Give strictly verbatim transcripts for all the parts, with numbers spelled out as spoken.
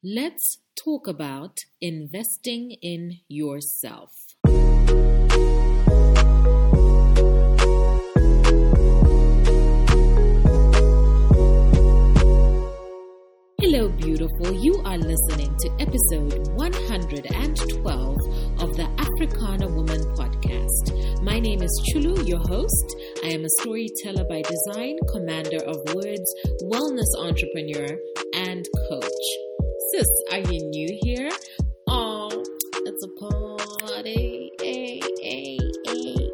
let's talk about investing in yourself. Hello, beautiful. You are listening to episode one hundred twelve of the Africana Woman podcast. My name is Chulu, your host. I am a storyteller by design, commander of words, wellness entrepreneur, and coach. Sis, are you new here? Oh, it's a party. Hey, hey, hey,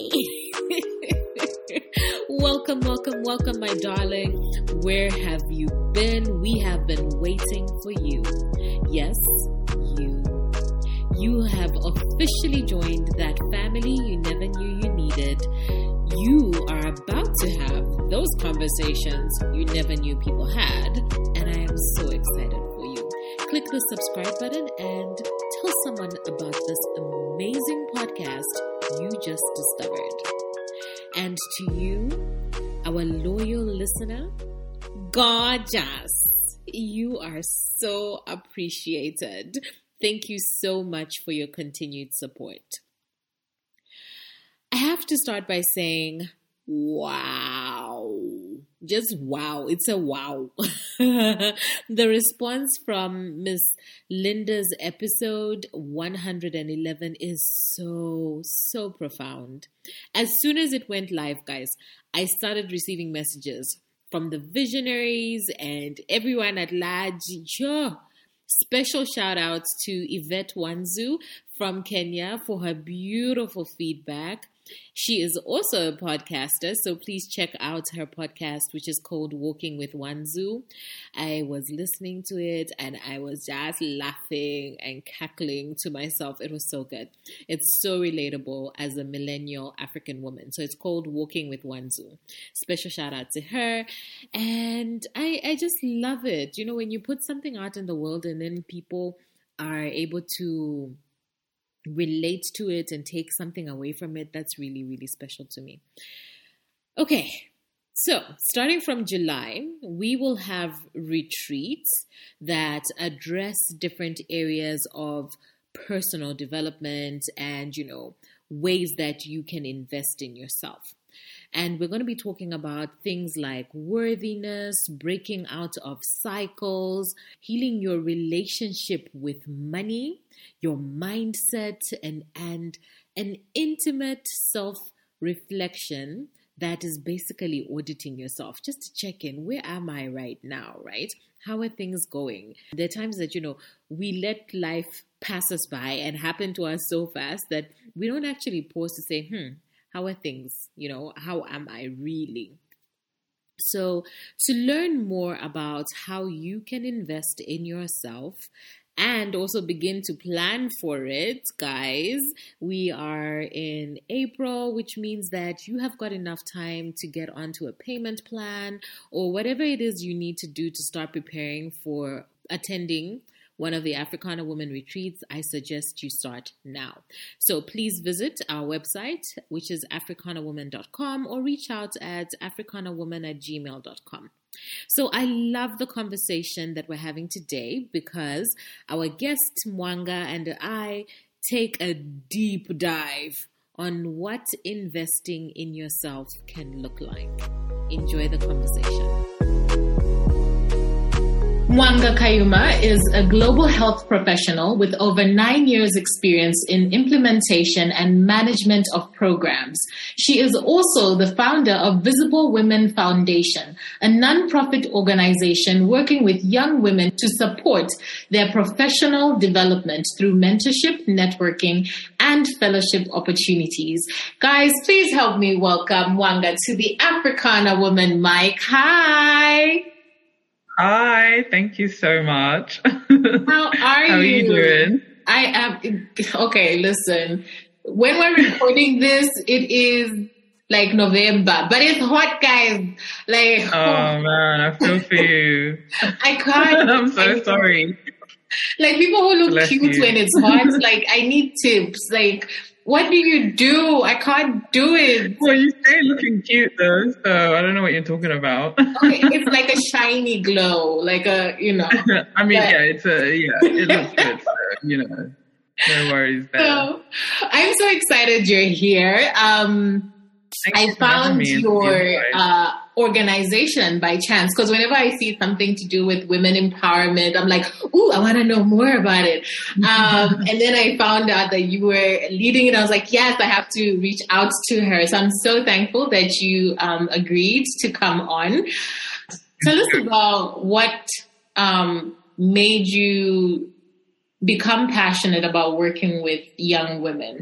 hey. Welcome, welcome, welcome, my darling. Where have you been? We have been waiting for you. Yes, you. You have officially joined that family you never knew you needed. You are about to have those conversations you never knew people had, and I am so excited for you. Click the subscribe button and tell someone about this amazing podcast you just discovered. And to you, our loyal listener, gorgeous. You are so appreciated. Thank you so much for your continued support. I have to start by saying, wow. Just wow. It's a wow. The response from Miss Linda's episode one hundred eleven is so, so profound. As soon as it went live, guys, I started receiving messages from the visionaries and everyone at large. Yeah. Special shout outs to Yvette Wanzu from Kenya for her beautiful feedback. She is also a podcaster, so please check out her podcast, which is called Walking with Wanzu. I was listening to it and I was just laughing and cackling to myself. It was so good. It's so relatable as a millennial African woman. So it's called Walking with Wanzu. Special shout out to her. And I, I just love it. You know, when you put something out in the world and then people are able to relate to it and take something away from it, that's really, really special to me. Okay, so starting from July, we will have retreats that address different areas of personal development and, you know, ways that you can invest in yourself. And we're going to be talking about things like worthiness, breaking out of cycles, healing your relationship with money, your mindset, and, and an intimate self-reflection that is basically auditing yourself, just to check in. Where am I right now, right? How are things going? There are times that, you know, we let life pass us by and happen to us so fast that we don't actually pause to say, hmm, how are things? You know, how am I really? So to learn more about how you can invest in yourself and also begin to plan for it, guys, we are in April, which means that you have got enough time to get onto a payment plan or whatever it is you need to do to start preparing for attending one of the Africana Women retreats. I suggest you start now. So please visit our website, which is africana woman dot com, or reach out at africana woman at gmail dot com. So I love the conversation that we're having today because our guest Mwanga and I take a deep dive on what investing in yourself can look like. Enjoy the conversation. Mwanga Kayuma is a global health professional with over nine years experience in implementation and management of programs. She is also the founder of Visible Women Foundation, a nonprofit organization working with young women to support their professional development through mentorship, networking, and fellowship opportunities. Guys, please help me welcome Mwanga to the Africana Woman mic. Hi! Hi, thank you so much. How are How you? are you doing? I am, okay, listen. When we're recording this, it is like November, but it's hot, guys. Like, oh, oh man, I feel for you. I can't. I'm so I, sorry. Like people who look Bless cute you. when it's hot, like I need tips. Like, What do you do? I can't do it. Well, you stay looking cute though, so I don't know what you're talking about. Okay, it's like a shiny glow, like a, you know. I mean, but... yeah, it's a, yeah, it looks good, so, you know, no worries there. So, I'm so excited you're here. Um, I found your uh, organization by chance, because whenever I see something to do with women empowerment, I'm like, ooh, I want to know more about it. Um, and then I found out that you were leading it. I was like, yes, I have to reach out to her. So I'm so thankful that you um, agreed to come on. Tell us about what um, made you become passionate about working with young women.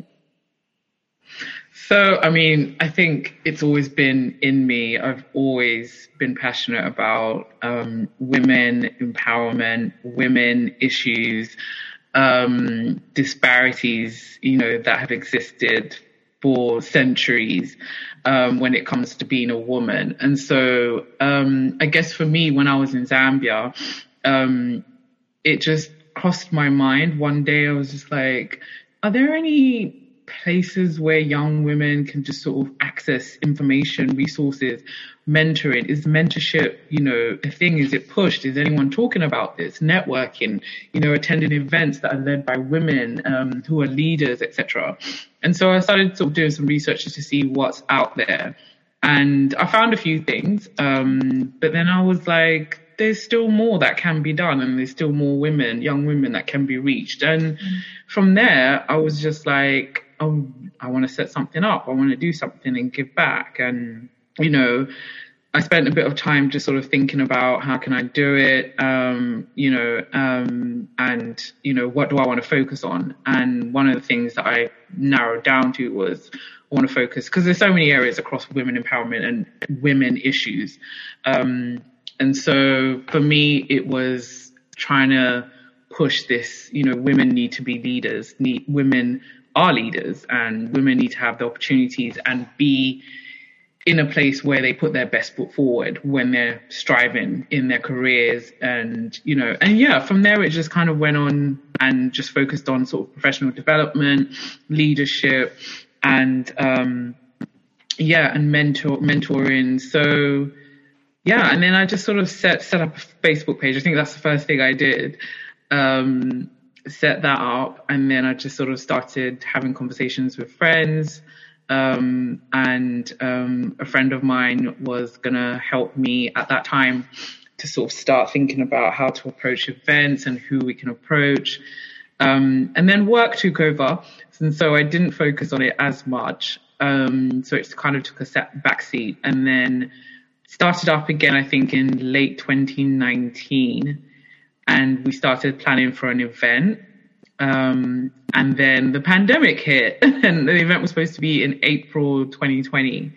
So, I mean, I think it's always been in me. I've always been passionate about um, women empowerment, women issues, um, disparities, you know, that have existed for centuries um, when it comes to being a woman. And so um, I guess for me, when I was in Zambia, um, it just crossed my mind. One day I was just like, are there any places where young women can just sort of access information, resources, mentoring? Is mentorship, you know, a thing? Is it pushed? Is anyone talking about this? Networking, you know, attending events that are led by women um, who are leaders, et cetera. And so I started sort of doing some research just to see what's out there. And I found a few things, um, but then I was like, there's still more that can be done, and there's still more women, young women that can be reached. And mm. from there, I was just like, oh, I want to set something up. I want to do something and give back. And, you know, I spent a bit of time just sort of thinking about how can I do it, um, you know, um, and, you know, what do I want to focus on? And one of the things that I narrowed down to was I want to focus, because there's so many areas across women empowerment and women issues. Um, and so for me, it was trying to push this, you know, women need to be leaders, need, women are leaders, and women need to have the opportunities and be in a place where they put their best foot forward when they're striving in their careers. And, you know, and yeah, from there, it just kind of went on and just focused on sort of professional development, leadership, and, um, yeah, and mentor, mentoring. So, yeah, and then I just sort of set, set up a Facebook page. I think that's the first thing I did. Um, set that up, and then I just sort of started having conversations with friends, um, and um, a friend of mine was gonna help me at that time to sort of start thinking about how to approach events and who we can approach, um, and then work took over, and so I didn't focus on it as much, um, so it kind of took a set backseat, and then started up again, I think in late twenty nineteen. And we started planning for an event. Um, and then the pandemic hit, and the event was supposed to be in April twenty twenty.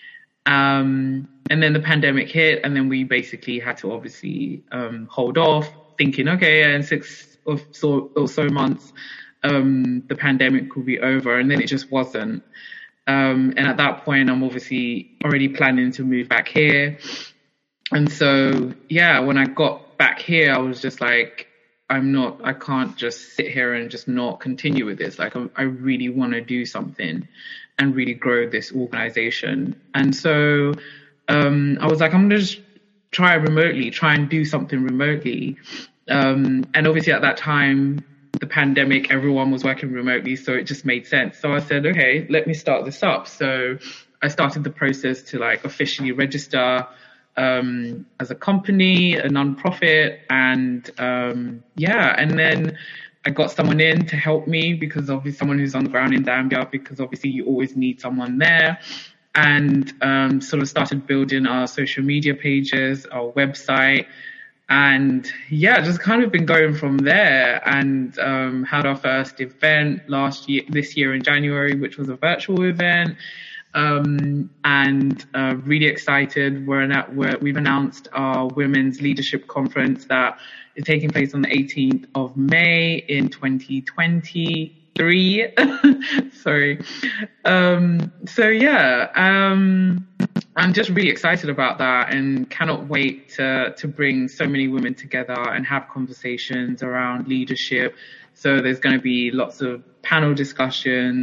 Um, and then the pandemic hit, and then we basically had to obviously um, hold off, thinking, okay, in six or so, or so months, um, the pandemic will be over. And then it just wasn't. Um, and at that point, I'm obviously already planning to move back here. And so, yeah, when I got back here, I was just like, I'm not, I can't just sit here and just not continue with this. Like, I, I really want to do something and really grow this organization. And so um, I was like, I'm going to just try remotely, try and do something remotely. Um, and obviously at that time, the pandemic, everyone was working remotely, so it just made sense. So I said, okay, let me start this up. So I started the process to like officially register Um, as a company, a non-profit, and um, yeah, and then I got someone in to help me, because obviously someone who's on the ground in Zambia, because obviously you always need someone there, and um, sort of started building our social media pages, our website, and yeah, just kind of been going from there, and um, had our first event last year, this year in January, which was a virtual event. Um, and uh, really excited. We're at, we're, we've announced our Women's Leadership Conference that is taking place on the eighteenth of May in twenty twenty-three. Sorry. Um, so yeah, um, I'm just really excited about that, and cannot wait to, to bring so many women together and have conversations around leadership. So there's going to be lots of panel discussions,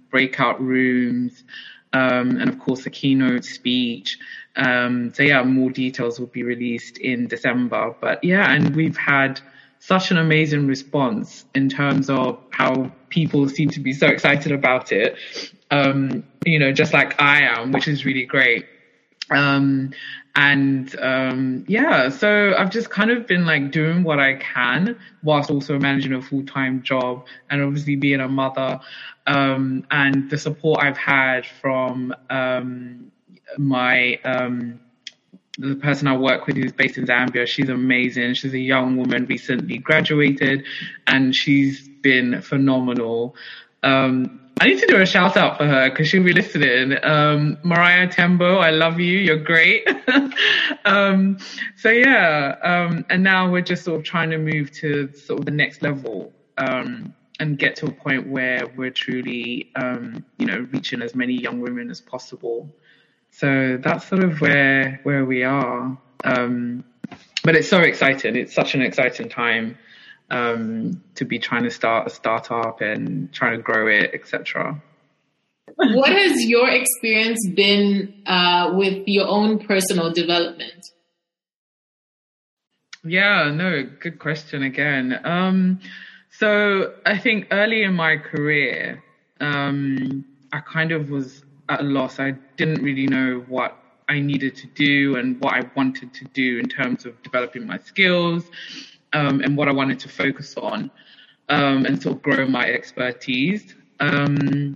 breakout rooms, um, and of course a keynote speech. Um, so yeah, more details will be released in December. But yeah, and we've had such an amazing response in terms of how people seem to be so excited about it. Um, you know, just like I am, which is really great. Um, and, um, yeah, so I've just kind of been like doing what I can whilst also managing a full-time job and obviously being a mother. Um, and the support I've had from, um, my, um, the person I work with who's based in Zambia, she's amazing. She's a young woman, recently graduated, and she's been phenomenal. Um, I need to do a shout out for her because she'll be listening. Um, Mariah Tembo, I love you. You're great. um, so yeah, um, and now we're just sort of trying to move to sort of the next level, um, and get to a point where we're truly, um, you know, reaching as many young women as possible. So that's sort of where, where we are. Um, but it's so exciting. It's such an exciting time. Um, to be trying to start a startup and trying to grow it, et cetera. What has your experience been uh, with your own personal development? Yeah, no, good question again. Um, so I think early in my career, um, I kind of was at a loss. I didn't really know what I needed to do and what I wanted to do in terms of developing my skills. Um, and what I wanted to focus on, um, and sort of grow my expertise. Um,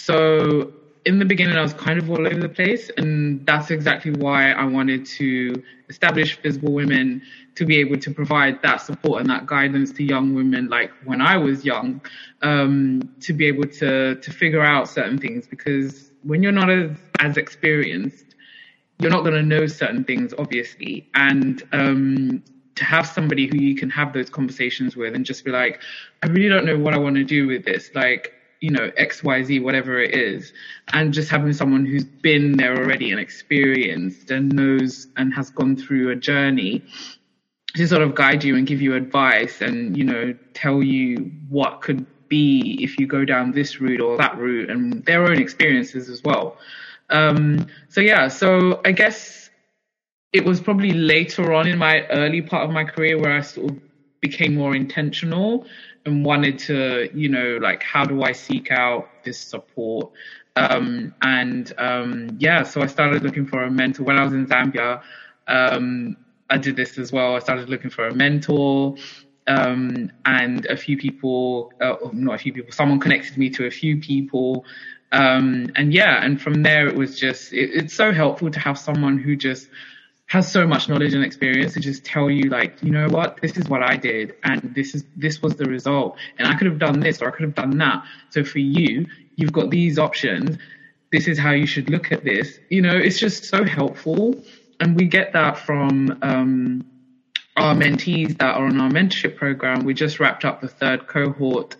so in the beginning, I was kind of all over the place, and that's exactly why I wanted to establish Visible Women to be able to provide that support and that guidance to young women, like when I was young, um, to be able to to figure out certain things, because when you're not as, as experienced, you're not going to know certain things, obviously, and um, to have somebody who you can have those conversations with and just be like, I really don't know what I want to do with this, like, you know, X, Y, Z, whatever it is. And just having someone who's been there already and experienced and knows and has gone through a journey to sort of guide you and give you advice and, you know, tell you what could be if you go down this route or that route, and their own experiences as well. Um, so, yeah, so I guess it was probably later on in my early part of my career where I sort of became more intentional and wanted to, you know, like, how do I seek out this support? Um, and, um, yeah, so I started looking for a mentor. When I was in Zambia, um, I did this as well. I started looking for a mentor, um, and a few people, uh, not a few people, someone connected me to a few people. Um, and yeah, and from there it was just, it, it's so helpful to have someone who just has so much knowledge and experience to just tell you, like, you know what, this is what I did, and this is this was the result, and I could have done this or I could have done that. So for you, you've got these options. This is how you should look at this. You know, it's just so helpful, and we get that from um, our mentees that are on our mentorship program. We just wrapped up the third cohort,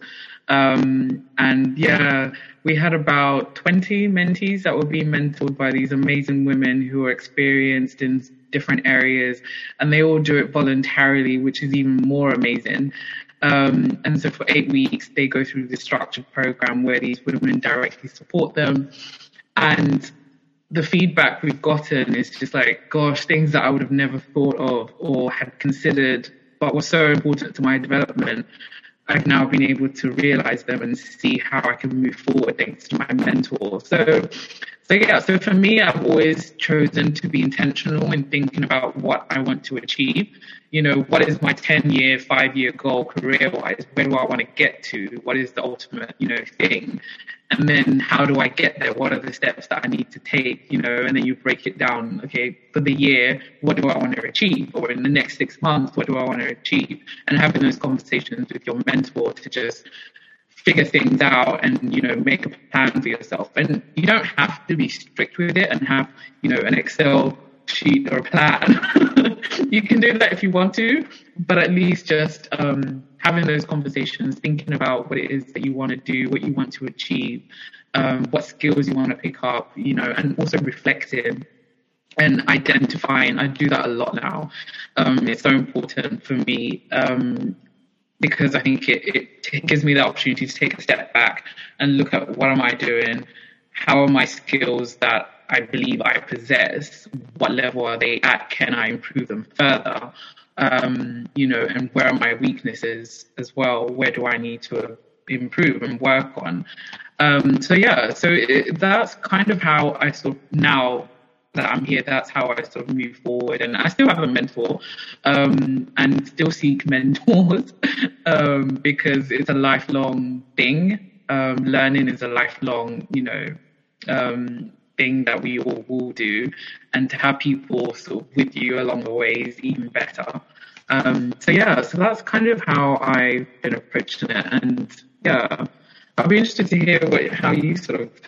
um, and yeah, we had about twenty mentees that were being mentored by these amazing women who are experienced in different areas, and they all do it voluntarily, which is even more amazing. Um, and so for eight weeks, they go through this structured program where these women directly support them. And the feedback we've gotten is just like, gosh, things that I would have never thought of or had considered, but were so important to my development. I've now been able to realize them and see how I can move forward thanks to my mentor. So, so yeah, so for me, I've always chosen to be intentional in thinking about what I want to achieve. You know, what is my ten-year, five-year goal career-wise? Where do I want to get to? What is the ultimate, you know, thing? And then how do I get there? What are the steps that I need to take? You know, and then you break it down. Okay, for the year, what do I want to achieve? Or in the next six months, what do I want to achieve? And having those conversations with your mentor to just figure things out and, you know, make a plan for yourself. And you don't have to be strict with it and have, you know, an Excel sheet or a plan. You can do that if you want to, but at least just um, having those conversations, thinking about what it is that you want to do, what you want to achieve, um, what skills you want to pick up, you know, and also reflecting and identifying. I do that a lot now. Um, it's so important for me. Um, because I think it, it t- gives me the opportunity to take a step back and look at what am I doing? How are my skills that I believe I possess? What level are they at? Can I improve them further? Um, you know, and where are my weaknesses as well? Where do I need to improve and work on? Um, so yeah, so it, that's kind of how I sort of, now that I'm here, that's how I sort of move forward. And I still have a mentor, um, and still seek mentors, um, because it's a lifelong thing. Um, learning is a lifelong, you know, um, thing that we all will do, and to have people sort of with you along the way is even better. Um, so yeah, so that's kind of how I've been approaching it. And yeah, I'll be interested to hear what, how you sort of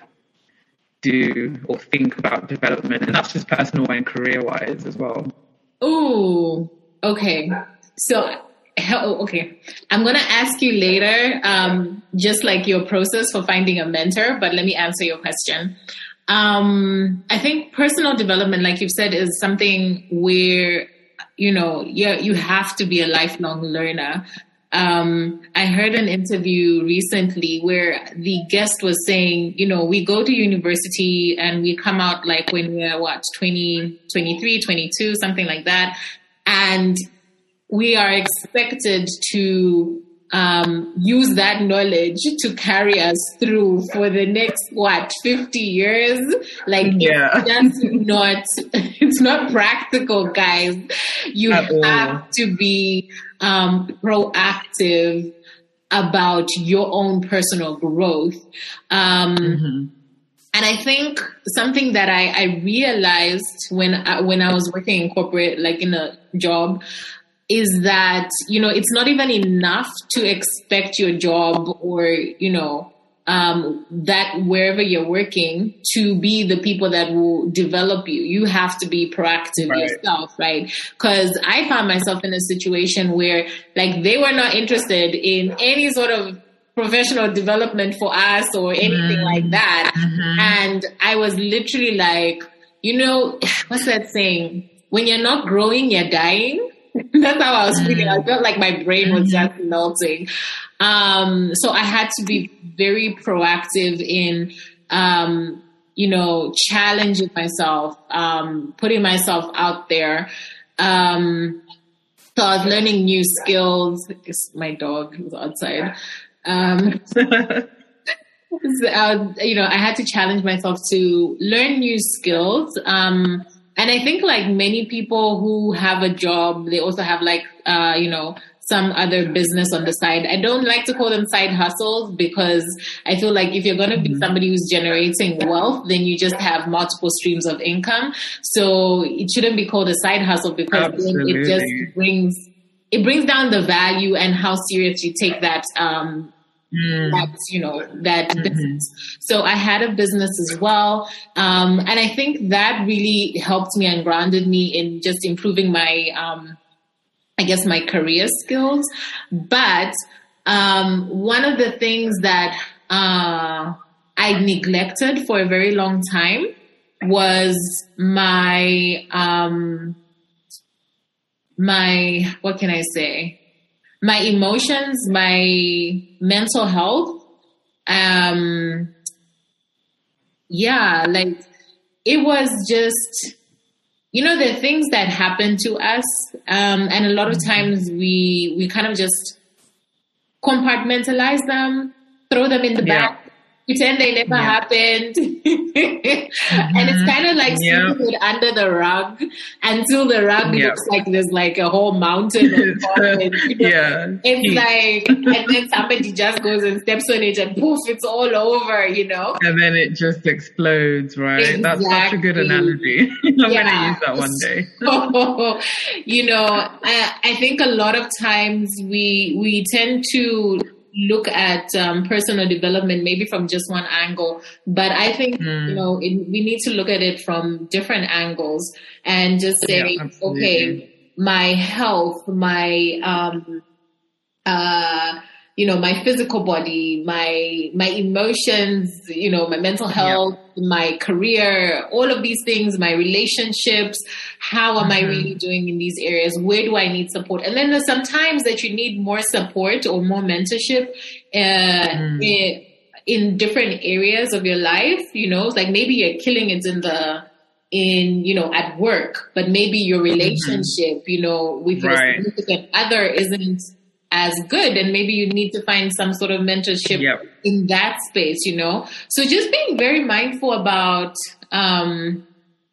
do or think about development, and that's just personal and career wise as well. Ooh, okay. So, okay, I'm going to ask you later, um, just like your process for finding a mentor, but let me answer your question. Um, I think personal development, like you've said, is something where, you know, you, you have to be a lifelong learner. Um, I heard an interview recently where the guest was saying, you know, we go to university and we come out like when we're what, twenty, twenty-three, twenty-two, something like that. And we are expected to um, use that knowledge to carry us through for the next, what, fifty years? Like, yeah. It's not, it's not practical, guys. You At have all. to be um, proactive about your own personal growth. Um, mm-hmm. And I think something that I, I realized when I, when I was working in corporate, like in a job, is that, you know, it's not even enough to expect your job or, you know, um, that wherever you're working to be the people that will develop you. You have to be proactive Right. yourself, right? Because I found myself in a situation where, like, they were not interested in any sort of professional development for us or anything mm. like that. Mm-hmm. And I was literally like, you know, what's that saying? When you're not growing, you're dying. That's how I was feeling. I felt like my brain was just melting. Um, so I had to be very proactive in, um, you know, challenging myself, um, putting myself out there. Um, so I was learning new skills. My dog was outside. Um, so, uh, you know, I had to challenge myself to learn new skills. Um, And I think like many people who have a job, they also have like, uh, you know, some other business on the side. I don't like to call them side hustles because I feel like if you're going to be somebody who's generating wealth, then you just have multiple streams of income. So it shouldn't be called a side hustle because then it just brings, it brings down the value and how serious you take that, um, Mm. That, you know, that mm-hmm. business. So I had a business as well. Um, and I think that really helped me and grounded me in just improving my, um, I guess my career skills. But, um, one of the things that, uh, I neglected for a very long time was my, um, my, what can I say? My emotions, my mental health, um, yeah, like it was just, you know, the things that happen to us. Um, and a lot of times we, we kind of just compartmentalize them, throw them in the yeah. back, pretend they never yeah. happened. mm-hmm. And it's kind of like yeah. sweeping it under the rug until the rug yeah. looks like there's like a whole mountain of coffin. You know? Yeah. It's like, and then somebody just goes and steps on it and poof, it's all over, you know? And then it just explodes, right? Exactly. That's such a good analogy. I'm yeah. going to use that one day. So, you know, I, I think a lot of times we, we tend to look at um, personal development maybe from just one angle, but I think mm. you know it, we need to look at it from different angles and just say, yeah, okay, my health, my um, uh, you know, my physical body, my, my emotions, you know, my mental health, yep. my career, all of these things, my relationships. How am mm-hmm. I really doing in these areas? Where do I need support? And then there's sometimes that you need more support or more mentorship uh, mm. in, in different areas of your life. You know, like maybe you're killing it in the, in, you know, at work, but maybe your relationship, mm-hmm. you know, with your right. significant other isn't as good, and maybe you need to find some sort of mentorship yep. in that space, you know? So just being very mindful about, um,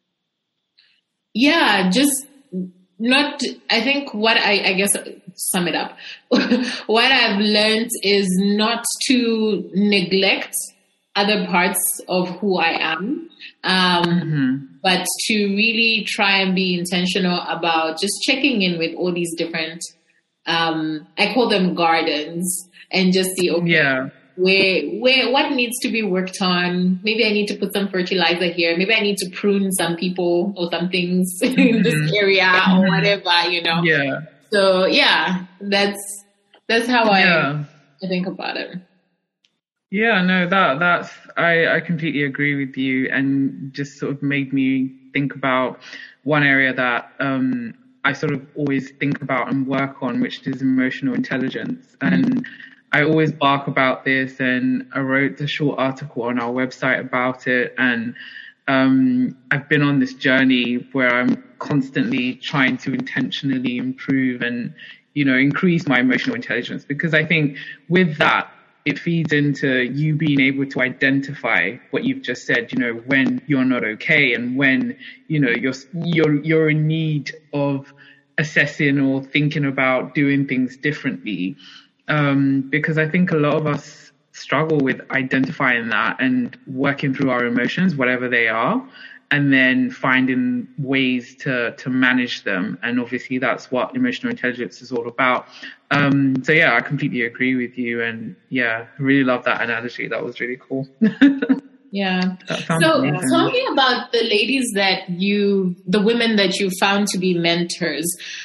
yeah, just not, I think what I, I guess, sum it up, what I've learned is not to neglect other parts of who I am, um, mm-hmm. but to really try and be intentional about just checking in with all these different Um, I call them gardens, and just see, okay, yeah. where, where, what needs to be worked on. Maybe I need to put some fertilizer here. Maybe I need to prune some people or some things mm-hmm. in this area or whatever, you know? Yeah. So yeah, that's, that's how yeah. I, I think about it. Yeah, no, that, that's, I, I completely agree with you, and just sort of made me think about one area that, um, I sort of always think about and work on, which is emotional intelligence. And I always bark about this, and I wrote a short article on our website about it. And um, I've been on this journey where I'm constantly trying to intentionally improve and, you know, increase my emotional intelligence, because I think with that, it feeds into you being able to identify what you've just said, you know, when you're not okay, and when, you know, you're, you're, you're in need of assessing or thinking about doing things differently. Um, because I think a lot of us struggle with identifying that and working through our emotions, whatever they are, and then finding ways to, to manage them. And obviously that's what emotional intelligence is all about. Um, so yeah, I completely agree with you. And yeah, I really love that analogy. That was really cool. Yeah. So amazing. Talking about the ladies that you, the women that you found to be mentors,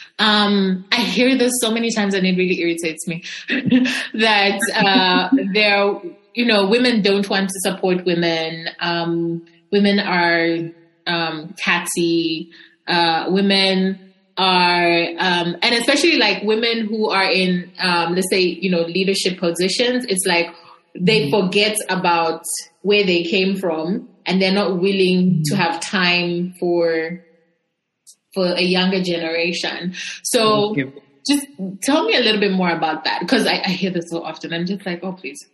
um, I hear this so many times and it really irritates me that, uh, there, you know, women don't want to support women. Um, women are, um, catty, uh, women are, um, and especially like women who are in, um, let's say, you know, leadership positions. It's like they forget about where they came from, and they're not willing to have time for for a younger generation. So just tell me a little bit more about that, because I, I hear this so often. I'm just like, oh, please.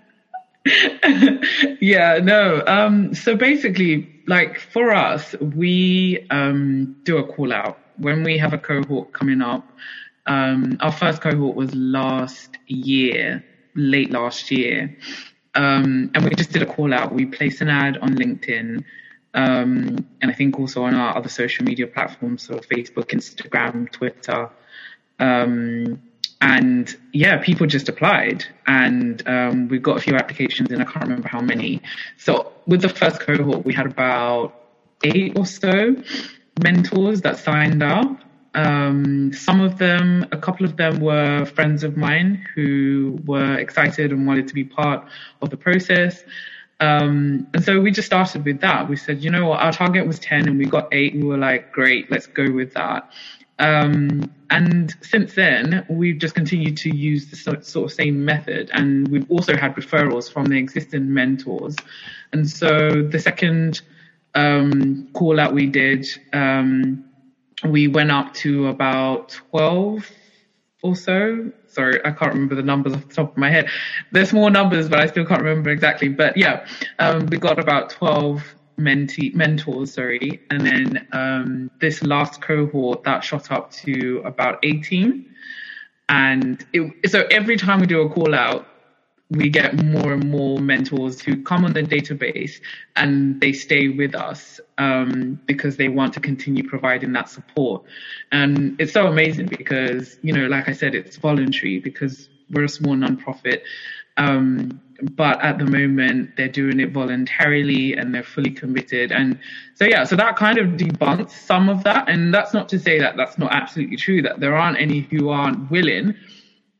Yeah, no. Um, so basically, like for us, we um, do a call out when we have a cohort coming up. Um, our first cohort was last year, late last year. Um, and we just did a call out. We placed an ad on LinkedIn, um, and I think also on our other social media platforms, so Facebook, Instagram, Twitter. Um, and yeah, people just applied, and um, we got a few applications, and I can't remember how many. So with the first cohort, we had about eight or so mentors that signed up. Um, some of them, a couple of them were friends of mine who were excited and wanted to be part of the process. Um, and so we just started with that. We said, you know what, our target was ten and we got eight. We were like, great, let's go with that. Um, and since then, we've just continued to use the sort of same method. And we've also had referrals from the existing mentors. And so the second um, call out we did, um, we went up to about twelve or so. Sorry, I can't remember the numbers off the top of my head. They're small numbers, but I still can't remember exactly. But yeah, um, we got about twelve mentee, mentors, sorry. And then um, this last cohort, that shot up to about eighteen. And it, so every time we do a call out, we get more and more mentors who come on the database and they stay with us um, because they want to continue providing that support. And it's so amazing because, you know, like I said, it's voluntary because we're a small nonprofit. Um, but at the moment, they're doing it voluntarily and they're fully committed. And so, yeah, so that kind of debunks some of that. And that's not to say that that's not absolutely true, that there aren't any who aren't willing.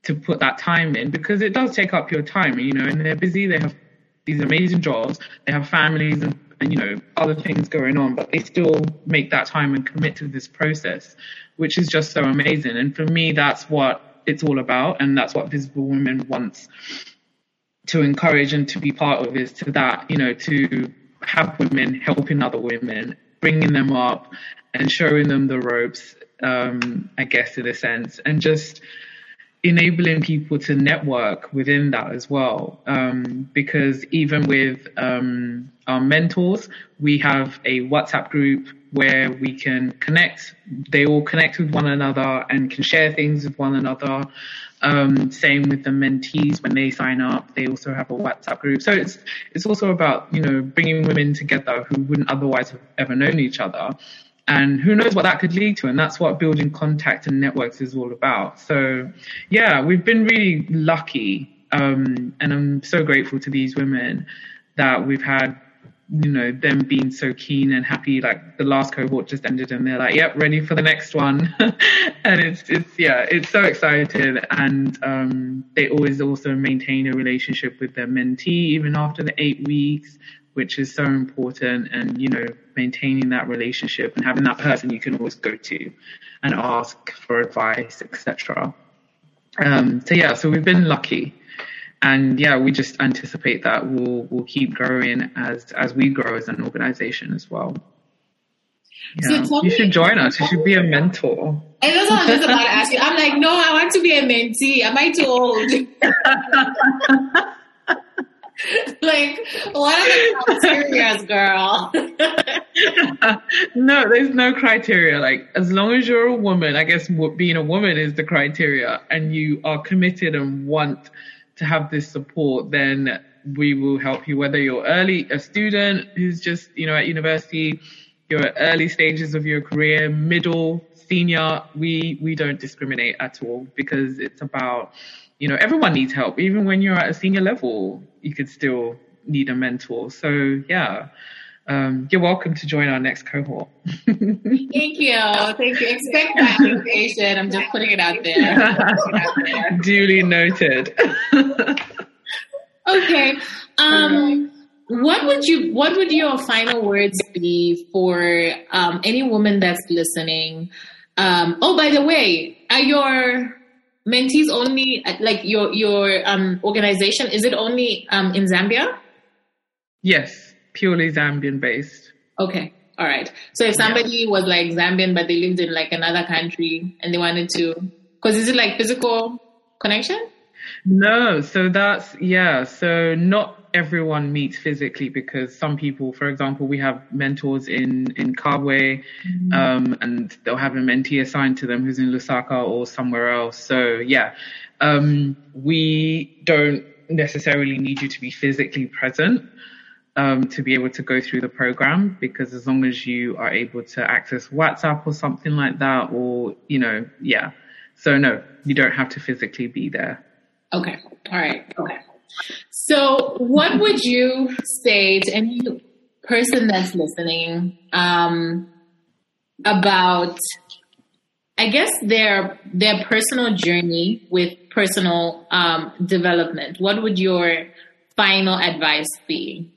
to put that time in, because it does take up your time, you know, and they're busy, they have these amazing jobs, they have families and, and, you know, other things going on, but they still make that time and commit to this process, which is just so amazing. And for me, that's what it's all about. And that's what Visible Women wants to encourage and to be part of, is to that, you know, to have women helping other women, bringing them up and showing them the ropes, um, I guess, in a sense, and just enabling people to network within that as well. Um, because even with um, our mentors, we have a WhatsApp group where we can connect. They all connect with one another and can share things with one another. Um, same with the mentees, when they sign up, they also have a WhatsApp group. So it's it's also about, you know, bringing women together who wouldn't otherwise have ever known each other. And who knows what that could lead to. And that's what building contact and networks is all about. So, yeah, we've been really lucky. Um, and I'm so grateful to these women that we've had, you know, them being so keen and happy. Like the last cohort just ended and they're like, yep, ready for the next one. And it's, it's, yeah, it's so excited. And um, they always also maintain a relationship with their mentee, even after the eight weeks, which is so important. And, you know, maintaining that relationship and having that person you can always go to and ask for advice, et cetera. Um, so, yeah, so we've been lucky. And yeah, we just anticipate that we'll we'll keep growing as as we grow as an organization as well. Yeah. So you should me, join us. You should be a mentor. And that's what I was just about to ask you. I'm like, no, I want to be a mentee. Am I too old? Like, what are the criteria, girl? No, there's no criteria. Like, as long as you're a woman, I guess being a woman is the criteria, and you are committed and want to have this support, then we will help you, whether you're early, a student who's just, you know, at university, you're at early stages of your career, middle, senior, we, we don't discriminate at all, because it's about, you know, everyone needs help. Even when you're at a senior level, you could still need a mentor. So yeah, um, you're welcome to join our next cohort. Thank you. Thank you. Expect my application. I'm just putting it out there. It out there. Duly noted. Okay. Um, what would you, what would your final words be for um, any woman that's listening? Um, oh, by the way, are your mentees only, like your your um, organization, is it only um, in Zambia? Yes, purely Zambian based. Okay, all right. So if somebody yeah. was like Zambian but they lived in like another country and they wanted to, because is it like physical connection? No, so that's, yeah, so not everyone meets physically, because some people, for example, we have mentors in, in Kabwe, mm-hmm. um, and they'll have a mentee assigned to them who's in Lusaka or somewhere else. So yeah, um, we don't necessarily need you to be physically present um, to be able to go through the program, because as long as you are able to access WhatsApp or something like that, or, you know, yeah. So no, you don't have to physically be there. Okay. All right. Okay. So what would you say to any person that's listening um, about, I guess, their their personal journey with personal um, development? What would your final advice be?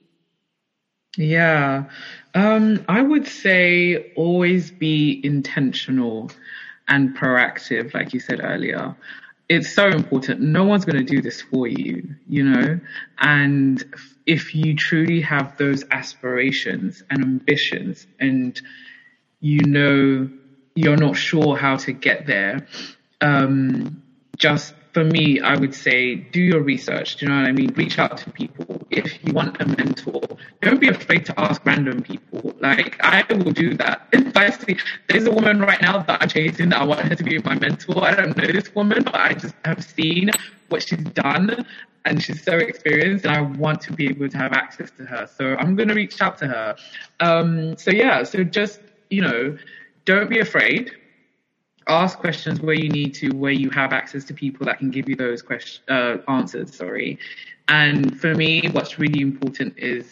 Yeah, um, I would say always be intentional and proactive, like you said earlier. It's so important. No one's going to do this for you, you know, and if you truly have those aspirations and ambitions and, you know, you're not sure how to get there, um, just for me, I would say do your research. Do you know what I mean? Reach out to people. If you want a mentor, don't be afraid to ask random people. Like, I will do that. If I see there's a woman right now that I'm chasing, I want her to be my mentor. I don't know this woman, but I just have seen what she's done and she's so experienced, and I want to be able to have access to her. So I'm going to reach out to her. Um, so yeah, so just, you know, don't be afraid. Ask questions where you need to, where you have access to people that can give you those questions, uh, answers, sorry. And for me, what's really important is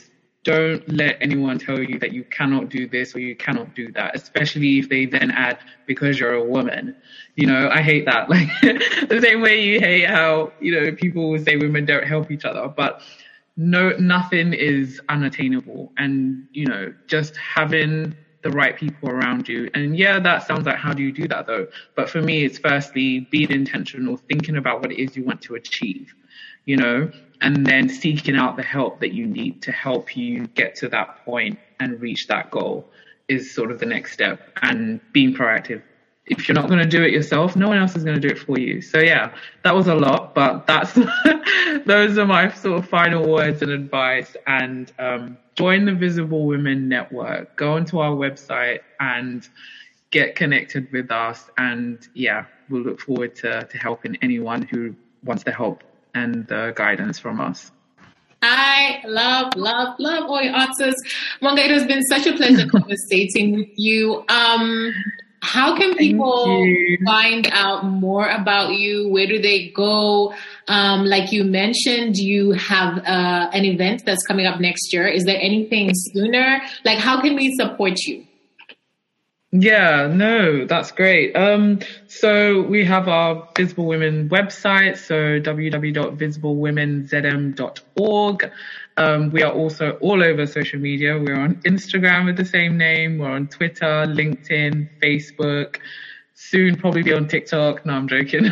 don't let anyone tell you that you cannot do this or you cannot do that, especially if they then add, because you're a woman. You know, I hate that. Like the same way you hate how, you know, people will say women don't help each other, but no, nothing is unattainable. And, you know, just having the right people around you. And yeah, that sounds like, how do you do that though? But for me, it's firstly being intentional, thinking about what it is you want to achieve, you know, and then seeking out the help that you need to help you get to that point and reach that goal is sort of the next step, and being proactive. If you're not going to do it yourself, no one else is going to do it for you. So yeah, that was a lot, but that's those are my sort of final words and advice. And um, join the Visible Women Network. Go onto our website and get connected with us. And yeah, we'll look forward to, to helping anyone who wants the help and the guidance from us. I love, love, love all your answers. Mwanga, it has been such a pleasure conversating with you. Um, how can people find out more about you? Where do they go? Um, like you mentioned, you have uh, an event that's coming up next year. Is there anything sooner? Like, how can we support you? Yeah, no, that's great. Um, so we have our Visible Women website, so w w w dot visible women z m dot org. Um, we are also all over social media. We're on Instagram with the same name. We're on Twitter, LinkedIn, Facebook. Soon probably be on TikTok. No, I'm joking.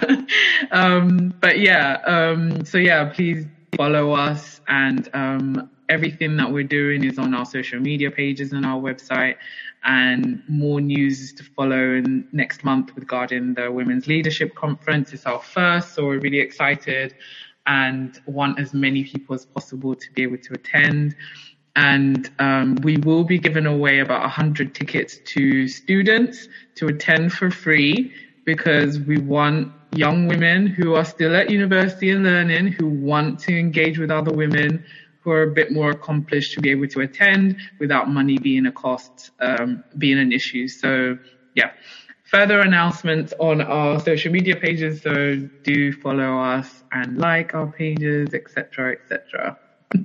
um, but yeah, um, so yeah, please follow us, and um, everything that we're doing is on our social media pages and our website. And more news to follow in next month regarding the Women's Leadership Conference. It's our first, so we're really excited and want as many people as possible to be able to attend. And um, we will be giving away about one hundred tickets to students to attend for free, because we want young women who are still at university and learning, who want to engage with other women who are a bit more accomplished, to be able to attend without money being a cost, um, being an issue. So yeah, further announcements on our social media pages. So do follow us and like our pages, et cetera, et cetera.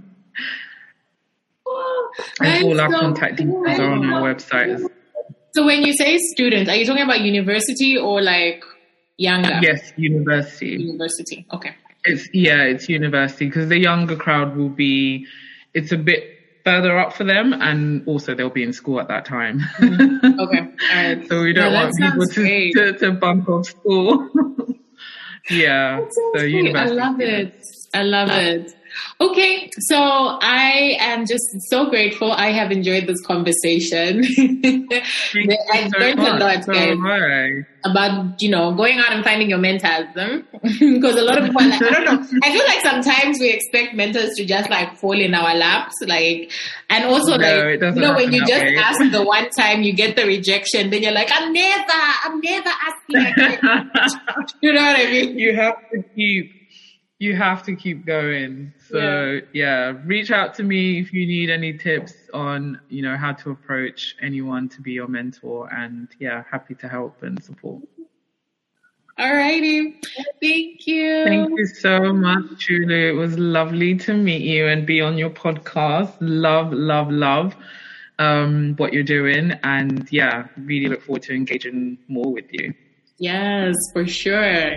Oh, and all our so contact details cool. are on our website as well. So when you say students, are you talking about university or like younger? Yes, university. University, okay. It's yeah, it's university, because the younger crowd will be, it's a bit further up for them, and also they'll be in school at that time. Mm-hmm. Okay, all right. So we don't yeah, want people to, to to bump off school. yeah, so university. I love it. I love it. Okay, so I am just so grateful. I have enjoyed this conversation. I've so learned much. a lot, so guys, right. about, you know, going out and finding your mentors. Because a lot of people are like, I don't know. I feel like sometimes we expect mentors to just like fall in our laps, like, and also no, like, you know, when you just way. ask the one time, you get the rejection, then you're like, I'm never, I'm never asking again. You know what I mean? You have to keep. You have to keep going. So yeah. yeah, reach out to me if you need any tips on, you know, how to approach anyone to be your mentor, and yeah, happy to help and support. All righty. Thank you. Thank you so much, Julie. It was lovely to meet you and be on your podcast. Love, love, love um, what you're doing. And yeah, really look forward to engaging more with you. Yes, for sure.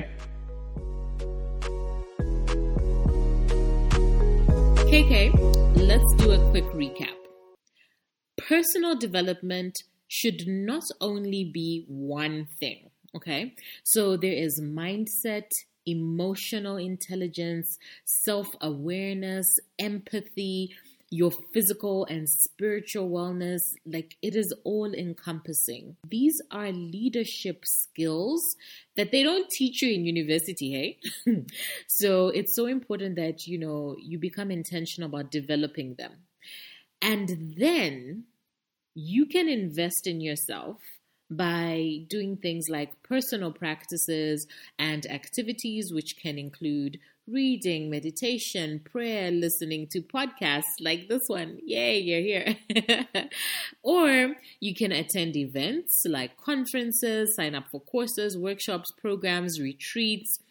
K K, let's do a quick recap. Personal development should not only be one thing, okay? So there is mindset, emotional intelligence, self-awareness, empathy, your physical and spiritual wellness. Like, it is all encompassing. These are leadership skills that they don't teach you in university, hey? So it's so important that, you know, you become intentional about developing them. And then you can invest in yourself by doing things like personal practices and activities, which can include reading, meditation, prayer, listening to podcasts like this one. Yay, you're here. Or you can attend events like conferences, sign up for courses, workshops, programs, retreats.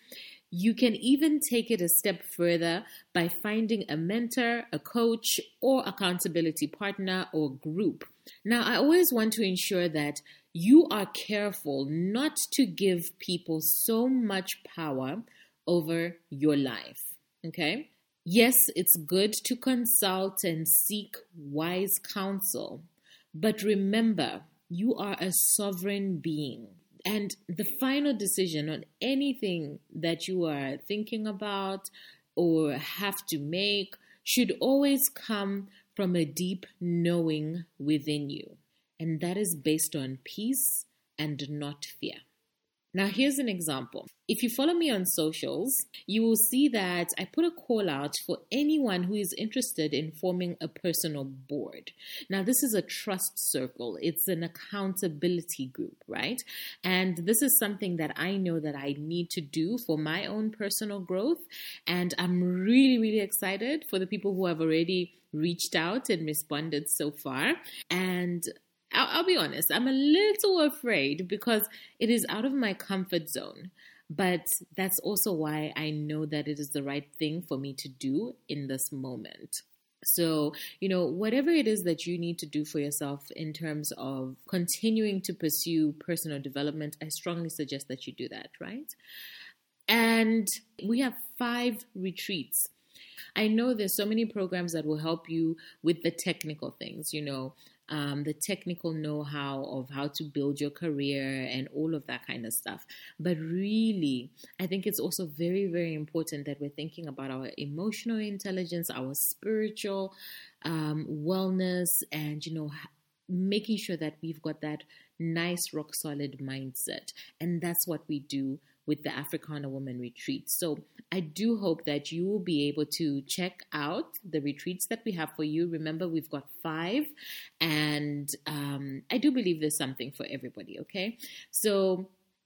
You can even take it a step further by finding a mentor, a coach, or accountability partner or group. Now, I always want to ensure that you are careful not to give people so much power over your life, okay? Yes, it's good to consult and seek wise counsel, but remember, you are a sovereign being. And the final decision on anything that you are thinking about or have to make should always come from a deep knowing within you. And that is based on peace and not fear. Now, here's an example. If you follow me on socials, you will see that I put a call out for anyone who is interested in forming a personal board. Now, this is a trust circle. It's an accountability group, right? And this is something that I know that I need to do for my own personal growth. And I'm really, really excited for the people who have already reached out and responded so far. And I'll, I'll be honest, I'm a little afraid because it is out of my comfort zone. But that's also why I know that it is the right thing for me to do in this moment. So, you know, whatever it is that you need to do for yourself in terms of continuing to pursue personal development, I strongly suggest that you do that, right? And we have five retreats. I know there's so many programs that will help you with the technical things, you know, Um, the technical know-how of how to build your career and all of that kind of stuff. But really, I think it's also very, very important that we're thinking about our emotional intelligence, our spiritual um, wellness, and, you know, making sure that we've got that nice, rock-solid mindset. And that's what we do with the Africana Woman Retreat. So I do hope that you will be able to check out the retreats that we have for you. Remember, we've got five, and um, I do believe there's something for everybody, okay? So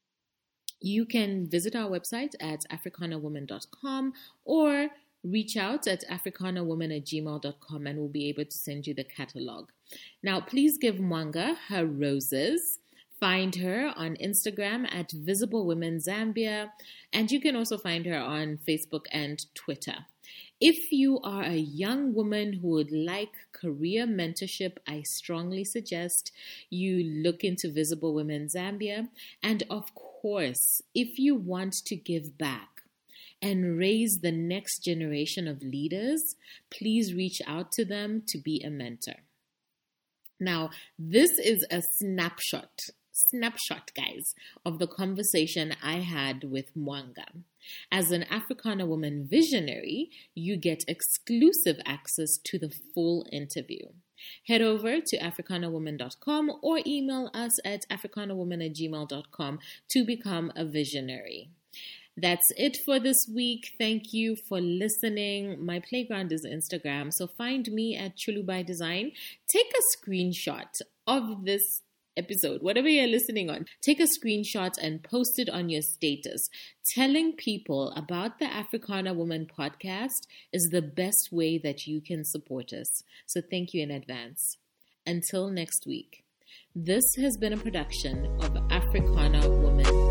you can visit our website at africana woman dot com or reach out at africana woman at gmail dot com and we'll be able to send you the catalog. Now, please give Mwanga her roses. Find her on Instagram at Visible Women Zambia, and you can also find her on Facebook and Twitter. If you are a young woman who would like career mentorship, I strongly suggest you look into Visible Women Zambia. And of course, if you want to give back and raise the next generation of leaders, please reach out to them to be a mentor. Now, this is a snapshot. Snapshot, guys, of the conversation I had with Mwanga. As an Africana Woman visionary, you get exclusive access to the full interview. Head over to africana woman dot com or email us at africana woman at gmail dot com to become a visionary. That's it for this week. Thank you for listening. My playground is Instagram, so find me at Chulu by Design. Take a screenshot of this episode, whatever you're listening on. Take a screenshot and post it on your status. Telling people about the Africana Woman podcast is the best way that you can support us. So thank you in advance. Until next week. This has been a production of Africana Woman.